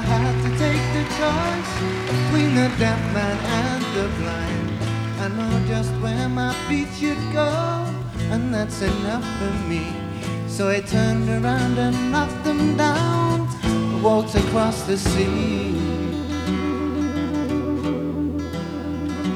had to take the choice between the deaf man and the blind. I know just where my feet should go, and that's enough for me. So I turned around and knocked them down, walked across the sea.